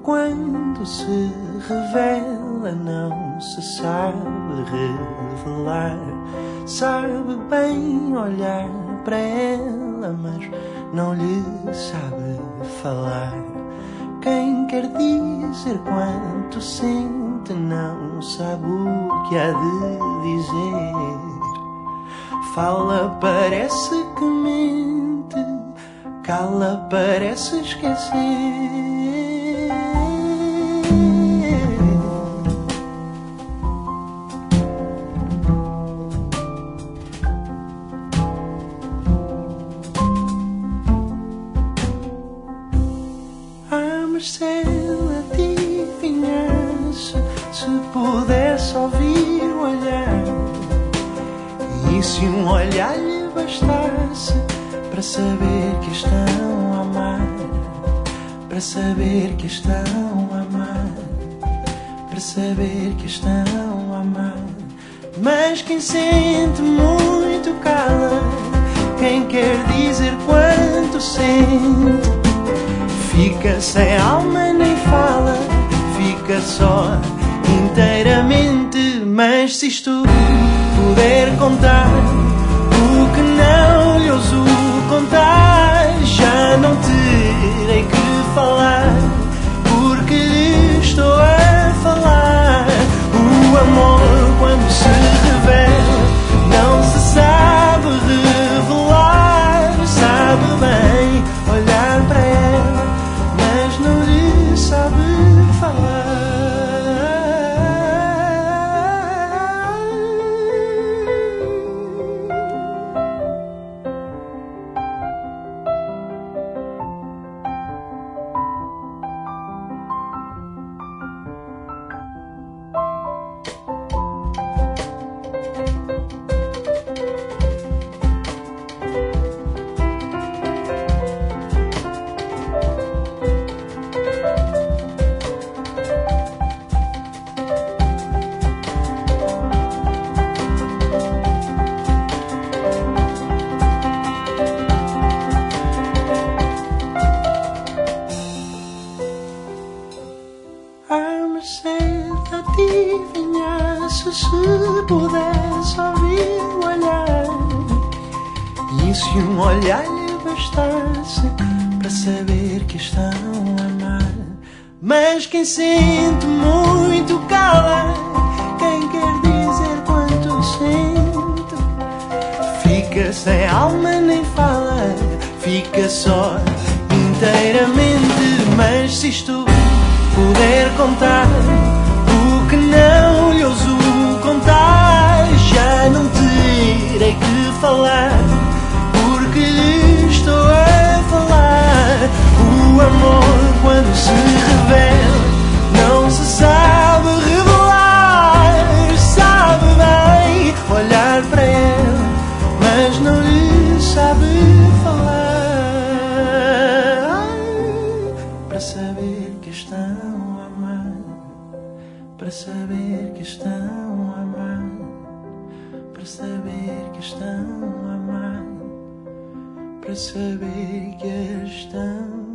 quando se revela, não se sabe revelar. Sabe bem olhar para ela, mas não lhe sabe falar. Quem quer dizer quanto sente, não sabe o que há de dizer. Fala, parece que mente, cala, parece esquecer. Mas se ela adivinhasse, se pudesse ouvir o olhar, e se um olhar lhe bastasse para saber que estão a amar, para saber que estão a amar, para saber que estão a amar. Mas quem sente muito cala, quem quer dizer quanto sente, fica sem alma nem fala, fica só inteiramente. Mas se isto puder contar o que não lhe ouso contar, já não terei que falar, porque lhe estou a falar. O amor, quando se revela, não se sabe revelar. Sabe bem olhar para ela, mas não lhe sabe falar. Mas se adivinhasse, se pudesse ouvir o olhar, e se um olhar lhe bastasse para saber que estão a amar. Mas quem sente muito cala, quem quer dizer quanto sente, fica sem alma nem fala, fica só inteiramente. Mas se isto puder contar o que não lhe ouso contar, já não terei que falar, porque lhe estou a falar. O amor, quando se revela, não se sabe revelar. Sabe bem olhar para ela, mas não lhe sabe falar. Para saber que estão a amar, para saber que estão a amar, para saber que estão a amar, para saber que estão